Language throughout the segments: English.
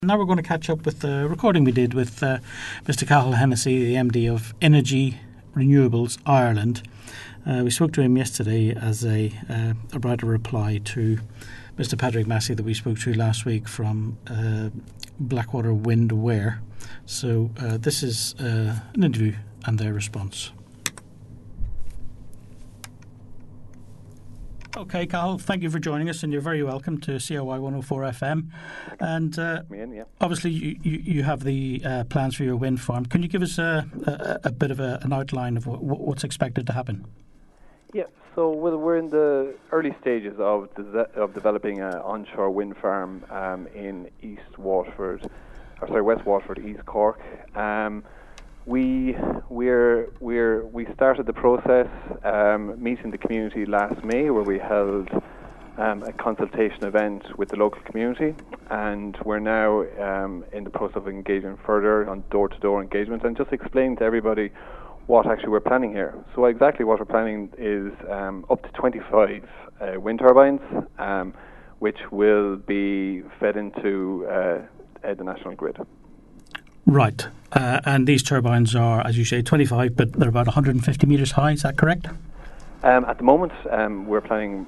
Now we're going to catch up with the recording we did with Mr. Cathal Hennessy, the MD of Energy Renewables Ireland. We spoke to him yesterday as a reply to Mr. Patrick Massey that we spoke to last week from Blackwater Wind Aware. So this is an interview and their response. Okay, Cathal, thank you for joining us, and you're very welcome to COY 104 FM. And obviously, you have the plans for your wind farm. Can you give us a bit of an outline of what's expected to happen? Yeah, so we're in the early stages of developing an onshore wind farm in West Waterford, East Cork. We started the process meeting the community last May, where we held a consultation event with the local community, and we're now in the process of engaging further on door-to-door engagement and just explain to everybody what actually we're planning here. So exactly what we're planning is up to 25 wind turbines, which will be fed into the national grid. Right. And these turbines are, as you say, 25, but they're about 150 metres high, is that correct? At the moment, we're planning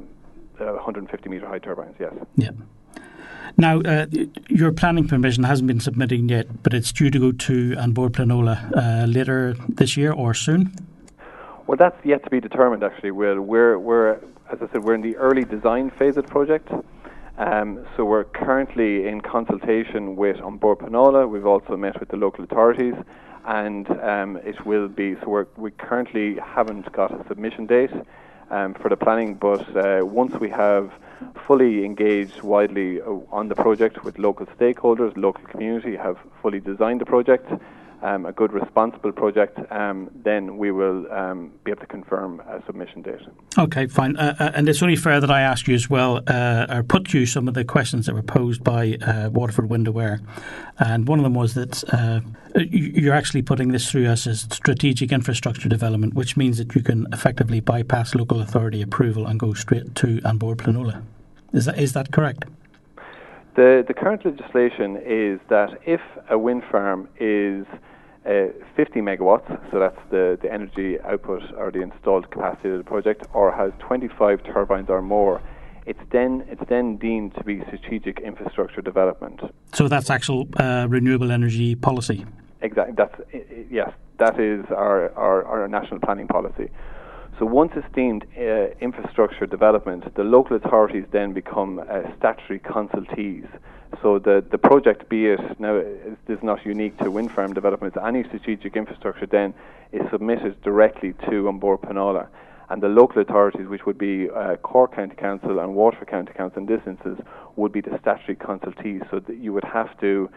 150 metre high turbines, yes. Yeah. Now, your planning permission hasn't been submitted yet, but it's due to go to An Bord Pleanála later this year or soon? Well, that's yet to be determined, actually. We're, as I said, we're in the early design phase of the project. So we're currently in consultation with An Bord Pleanála. We've also met with the local authorities, and it will be. So we currently haven't got a submission date for the planning, but once we have fully engaged widely on the project with local stakeholders, local community, have fully designed the project, a good responsible project, then we will be able to confirm a submission date. Okay, fine. And it's only fair that I ask you as well, or put you some of the questions that were posed by Waterford Wind Aware. And one of them was that you're actually putting this through as a strategic infrastructure development, which means that you can effectively bypass local authority approval and go straight to An Bord Pleanála. Is that correct? The current legislation is that if a wind farm is 50 megawatts, so that's the energy output or the installed capacity of the project, or has 25 turbines or more, it's then deemed to be strategic infrastructure development. So that's actual renewable energy policy. Exactly. Yes, that is our national planning policy. So once it's deemed infrastructure development, the local authorities then become statutory consultees. So the project, be it now, this is not unique to wind farm development, any strategic infrastructure then is submitted directly to An Bord Pleanála. And the local authorities, which would be Cork County Council and Waterford County Council in this instance, would be the statutory consultees. So that you would have to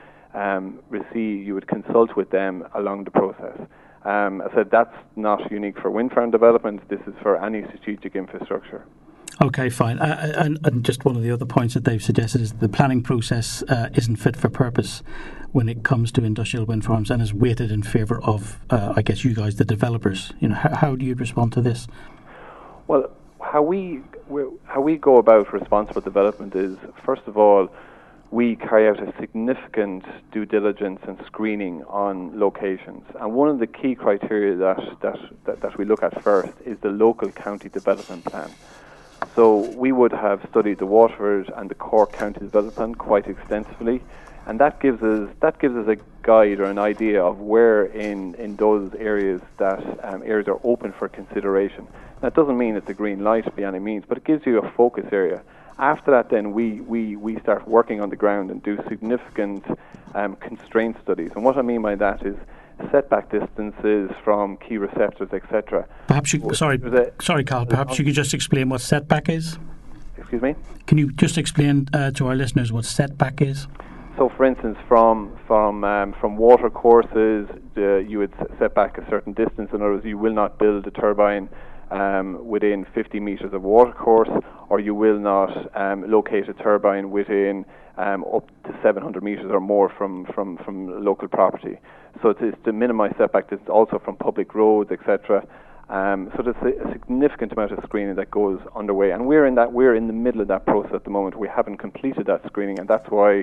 you would consult with them along the process. I said that's not unique for wind farm development. This is for any strategic infrastructure. Okay, fine. And just one of the other points that they've suggested is the planning process isn't fit for purpose when it comes to industrial wind farms and is weighted in favour of, I guess, you guys, the developers. You know, how do you respond to this? Well, how we go about responsible development is, first of all, we carry out a significant due diligence and screening on locations. And one of the key criteria that we look at first is the local county development plan. So we would have studied the Waterford and the Cork County development plan quite extensively, and that gives us a guide or an idea of where in those areas that areas are open for consideration. That doesn't mean it's a green light by any means, but it gives you a focus area. After that, then we start working on the ground and do significant constraint studies. And what I mean by that is setback distances from key receptors, etc. Perhaps sorry, Carl. Perhaps you could just explain what setback is. Excuse me. Can you just explain to our listeners what setback is? So, for instance, from water courses, you would set back a certain distance. In other words, you will not build a turbine within 50 metres of water course, or you will not locate a turbine within up to 700 metres or more from local property. So it is to minimise setback distance also from public roads, etc. So there's a significant amount of screening that goes underway, and we're in the middle of that process at the moment. We haven't completed that screening, and that's why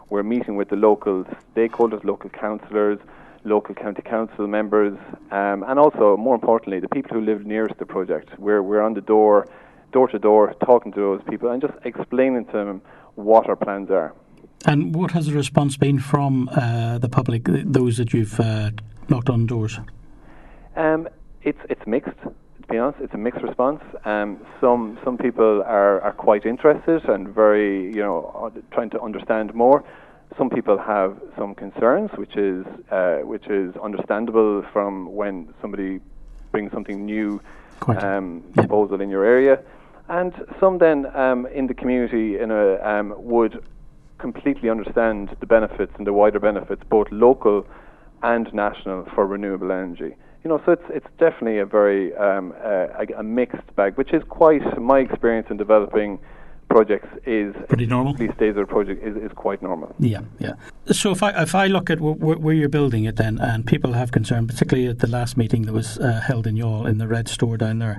We're meeting with the local stakeholders, local councillors, local county council members, and also, more importantly, the people who live nearest the project. We're on the door to door, talking to those people and just explaining to them what our plans are. And what has the response been from the public, those that you've knocked on doors? It's mixed. To be honest, it's a mixed response. Some people are quite interested and very, trying to understand more. Some people have some concerns, which is understandable from when somebody brings something new proposal in your area, and some then in the community would completely understand the benefits and the wider benefits, both local and national, for renewable energy. So it's definitely a very a mixed bag, which is quite my experience in developing projects is pretty normal. These days, of the project is quite normal. Yeah. So if I look at where you're building it then, and people have concern, particularly at the last meeting that was held in Youghal in the Red Store down there,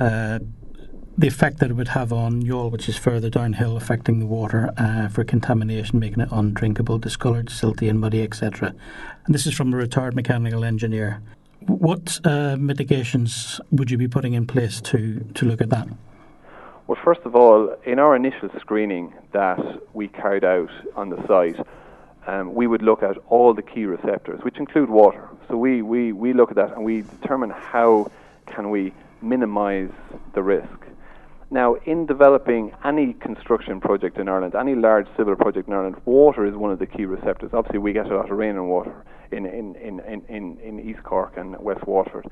the effect that it would have on Youghal, which is further downhill, affecting the water for contamination, making it undrinkable, discoloured, silty and muddy, etc. And this is from a retired mechanical engineer. What mitigations would you be putting in place to look at that? Well, first of all, in our initial screening that we carried out on the site, we would look at all the key receptors, which include water. So we look at that and we determine how can we minimise the risk. Now, in developing any construction project in Ireland, any large civil project in Ireland, water is one of the key receptors. Obviously, we get a lot of rain and water in East Cork and West Waterford.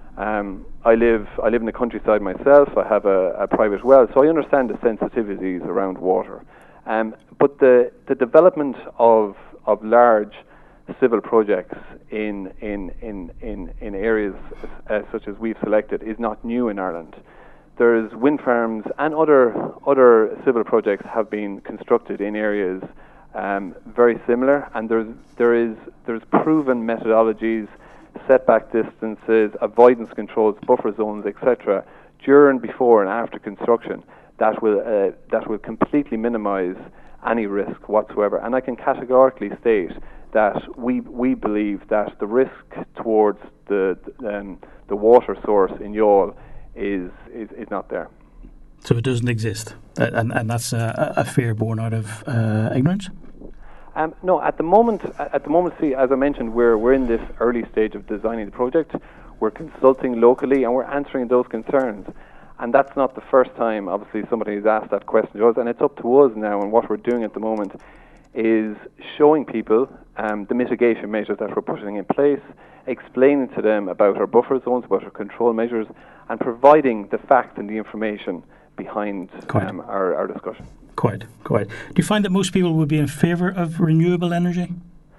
I live in the countryside myself. I have a private well, so I understand the sensitivities around water. But the development of large civil projects in areas such as we've selected is not new in Ireland. There's wind farms and other civil projects have been constructed in areas very similar, and there's proven methodologies, setback distances, avoidance controls, buffer zones, etc., during, before, and after construction that will completely minimise any risk whatsoever. And I can categorically state that we believe that the risk towards the water source in Youghal is not there. So it doesn't exist, and that's a fear born out of ignorance? No, at the moment, see, as I mentioned, we're in this early stage of designing the project. We're consulting locally and we're answering those concerns. And that's not the first time, obviously, somebody has asked that question to us, and it's up to us now. And what we're doing at the moment is showing people the mitigation measures that we're putting in place, explaining to them about our buffer zones, about our control measures, and providing the facts and the information behind our discussion. Quite. Do you find that most people would be in favour of renewable energy?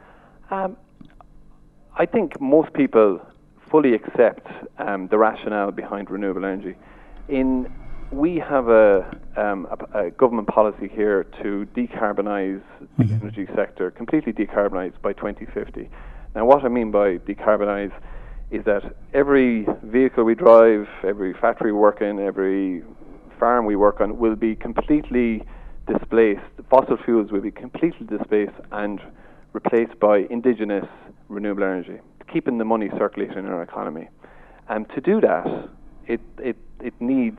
I think most people fully accept the rationale behind renewable energy. We have a government policy here to decarbonise the energy sector, completely decarbonise by 2050. Now, what I mean by decarbonise is that every vehicle we drive, every factory we work in, every farm we work on will be completely displaced. Fossil fuels will be completely displaced and replaced by indigenous renewable energy, keeping the money circulating in our economy. And to do that, it needs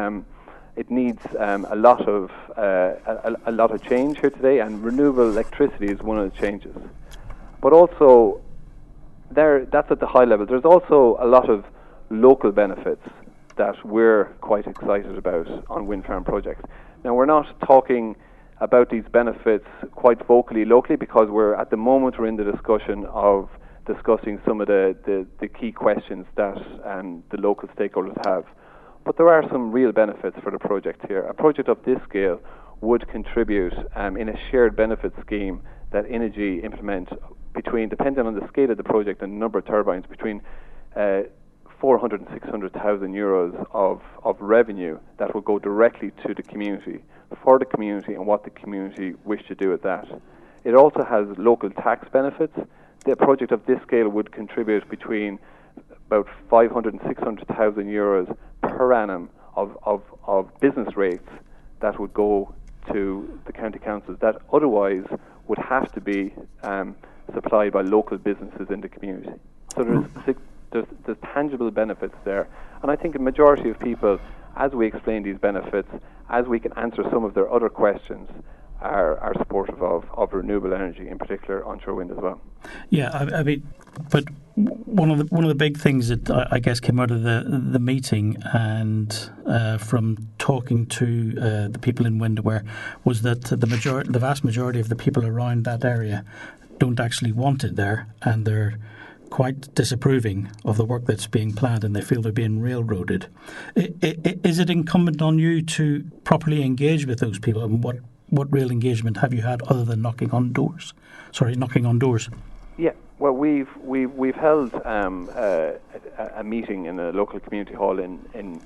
a lot of change here today, and renewable electricity is one of the changes. But also, that's at the high level. There's also a lot of local benefits that we're quite excited about on wind farm projects. Now, we're not talking about these benefits quite vocally locally, because we're in the discussion of discussing some of the key questions that the local stakeholders have. But there are some real benefits for the project here. A project of this scale would contribute in a shared benefit scheme that Innogy implement between, depending on the scale of the project and the number of turbines, between 400 and 600,000 euros of revenue that will go directly to the community, for the community, and what the community wish to do with that. It also has local tax benefits. The project of this scale would contribute between about 500 and 600,000 euros per annum of business rates that would go to the county councils that otherwise would have to be supplied by local businesses in the community. So there's tangible benefits there. And I think a majority of people, as we explain these benefits, as we can answer some of their other questions, are supportive of renewable energy, in particular onshore wind as well. Yeah, I mean, but one of the big things that I guess came out of the meeting and from talking to the people in Windaware was that the vast majority of the people around that area don't actually want it there, and they're quite disapproving of the work that's being planned, and they feel they're being railroaded. Is it incumbent on you to properly engage with those people, and what real engagement have you had other than knocking on doors? Yeah, well, we've held a meeting in a local community hall in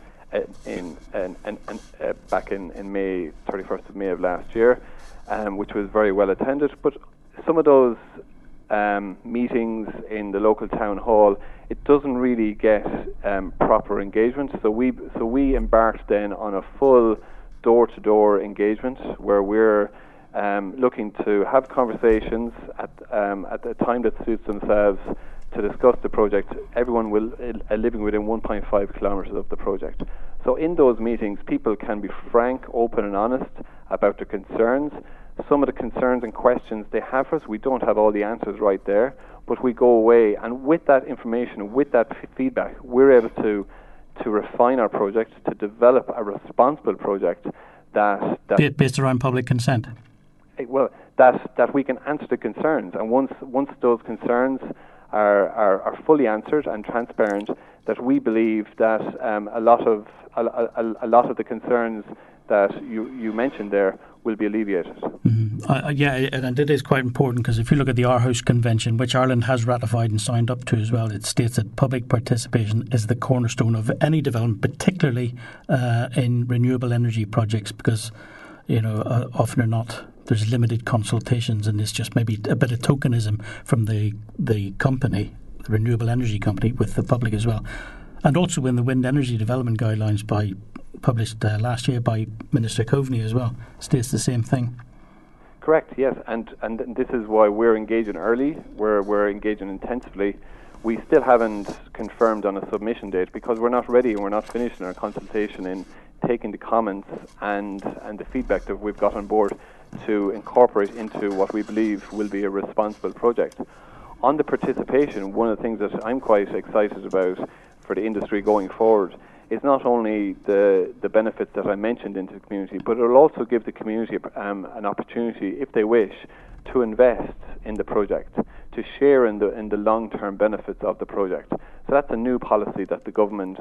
back in May, 31st of May of last year, which was very well attended. But some of those meetings in the local town hall, it doesn't really get proper engagement. So we embarked then on a full door-to-door engagement where we're looking to have conversations at the time that suits themselves to discuss the project. Everyone will living within 1.5 kilometres of the project. So in those meetings, people can be frank, open and honest about their concerns. Some of the concerns and questions they have for us, we don't have all the answers right there, but we go away, and with that information, with that feedback, we're able to refine our project, to develop a responsible project that based around public consent. Well, that we can answer the concerns, and once those concerns are fully answered and transparent, that we believe that a lot of the concerns that you mentioned there will be alleviated. Mm-hmm. Yeah, and it is quite important, because if you look at the Aarhus Convention, which Ireland has ratified and signed up to as well, it states that public participation is the cornerstone of any development, particularly in renewable energy projects, because often or not there's limited consultations, and it's just maybe a bit of tokenism from the company, the renewable energy company, with the public as well. And also in the wind energy development guidelines published last year by Minister Coveney as well, states the same thing. Correct, yes, and this is why we're engaging early, we're engaging intensively. We still haven't confirmed on a submission date because we're not ready and we're not finishing our consultation in taking the comments and the feedback that we've got on board to incorporate into what we believe will be a responsible project. On the participation, one of the things that I'm quite excited about for the industry going forward is not only the benefits that I mentioned into the community, but it will also give the community an opportunity, if they wish, to invest in the project, to share in the long-term benefits of the project. So that's a new policy that the government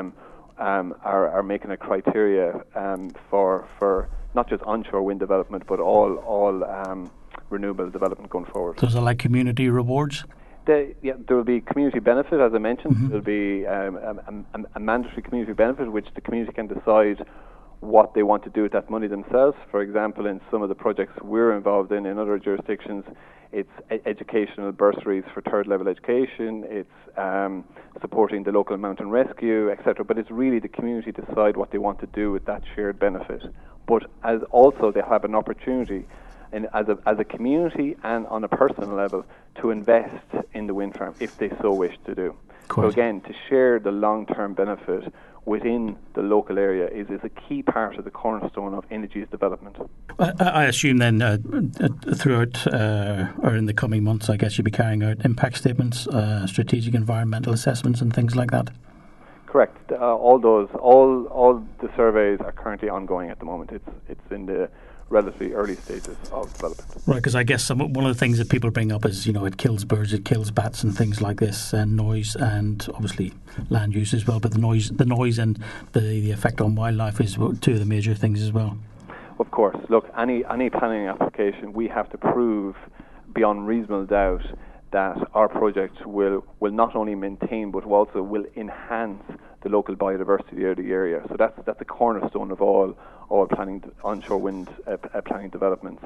are making a criteria for not just onshore wind development, but all renewable development going forward. So is it like community rewards? There will be community benefit, as I mentioned. Mm-hmm. There will be a mandatory community benefit, which the community can decide what they want to do with that money themselves. For example, in some of the projects we're involved in other jurisdictions, it's educational bursaries for third-level education, it's supporting the local mountain rescue, etc. But it's really the community decide what they want to do with that shared benefit. But as also they have an opportunity as a community and on a personal level to invest in the wind farm if they so wish to do. So again, to share the long-term benefit within the local area is a key part of the cornerstone of Energy's development. I assume then throughout or in the coming months, I guess you'll be carrying out impact statements, strategic environmental assessments and things like that? Correct. All the surveys are currently ongoing at the moment. It's in the relatively early stages of development. Right, because I guess one of the things that people bring up is, it kills birds, it kills bats and things like this, and noise, and obviously land use as well, but the noise and the effect on wildlife is two of the major things as well. Of course. Look, any planning application, we have to prove beyond reasonable doubt that our project will not only maintain but also will enhance the local biodiversity of the area. So that's a cornerstone of all planning onshore wind planning developments.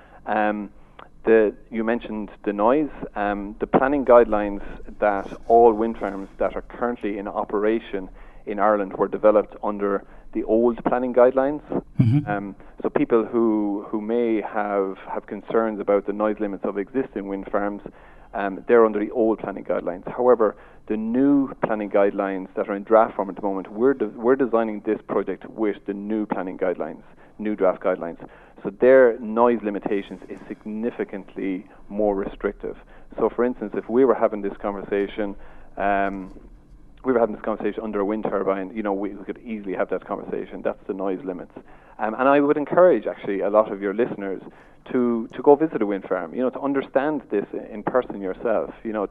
You mentioned the noise. The planning guidelines that all wind farms that are currently in operation in Ireland were developed under the old planning guidelines. Mm-hmm. So people who may have concerns about the noise limits of existing wind farms, they're under the old planning guidelines. However, the new planning guidelines that are in draft form at the moment, we're designing this project with the new planning guidelines, new draft guidelines. So their noise limitations is significantly more restrictive. So, for instance, if we were having this conversation, under a wind turbine, we could easily have that conversation. That's the noise limits. And I would encourage, actually, a lot of your listeners to go visit a wind farm, to understand this in person yourself,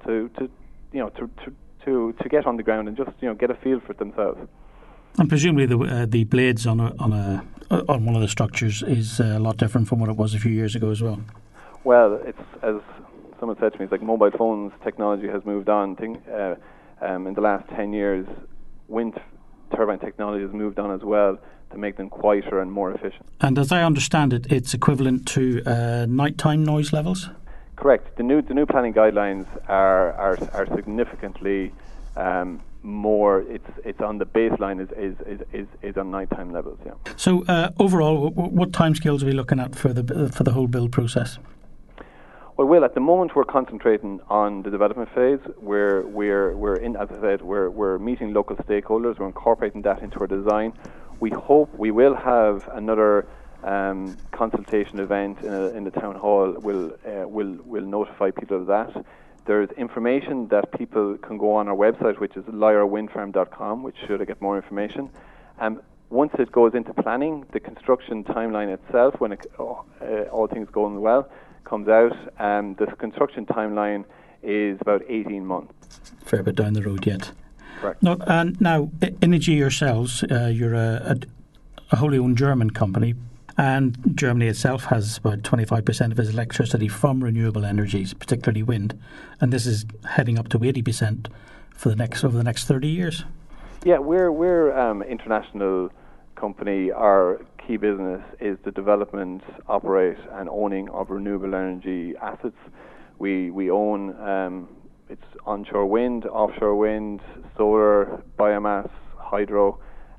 to get on the ground and just, get a feel for it themselves. And presumably the blades on one of the structures is a lot different from what it was a few years ago as well. Well, it's, as someone said to me, it's like mobile phones technology has moved on. In the last 10 years, wind turbine technology has moved on as well to make them quieter and more efficient. And as I understand it, it's equivalent to nighttime noise levels? Correct. The new planning guidelines are significantly more. It's on the baseline is on nighttime levels. Yeah. So overall, what timescales are we looking at for the whole build process? Well, Will, at the moment we're concentrating on the development phase. We're in, as I said, we're meeting local stakeholders. We're incorporating that into our design. We hope we will have another consultation event in the town hall. We'll notify people of that. There's information that people can go on our website, which is lyrewindfarm.com, which should get more information. Once it goes into planning, the construction timeline itself, when all things going well, comes out, the construction timeline is about 18 months. Fair bit down the road yet. Correct. Now, Innogy yourselves, you're a wholly owned German company, and Germany itself has about 25% of its electricity from renewable energies, particularly wind, and this is heading up to 80% over the next 30 years. Yeah, we're international company. Our key business is the development, operate, and owning of renewable energy assets. We own it's onshore wind, offshore wind, solar, biomass, hydro.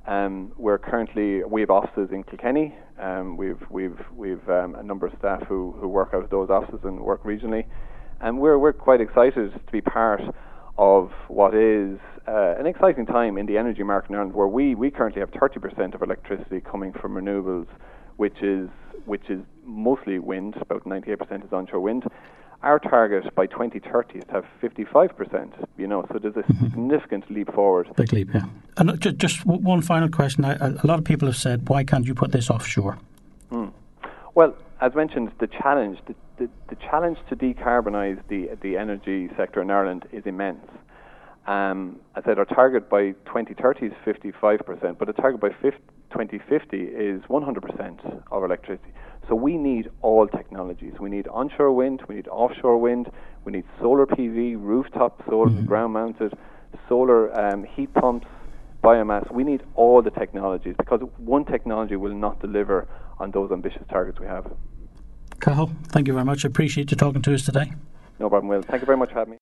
We have offices in Kilkenny. We've a number of staff who work out of those offices and work regionally, and we're quite excited to be part of what is an exciting time in the energy market in Ireland, where we currently have 30% of electricity coming from renewables, which is mostly wind. About 98% is onshore wind. Our target by 2030 is to have 55%. So there's a significant leap forward. Big leap, yeah. And just one final question. A lot of people have said, why can't you put this offshore? Well, as mentioned, the challenge to decarbonise the energy sector in Ireland is immense. I said our target by 2030 is 55%, but the target by 2050 is 100% of electricity. So we need all technologies. We need onshore wind, we need offshore wind, we need solar PV, rooftop solar, ground-mounted, solar heat pumps, biomass. We need all the technologies, because one technology will not deliver on those ambitious targets we have. Cathal, thank you very much. I appreciate you talking to us today. No problem, Will. Thank you very much for having me.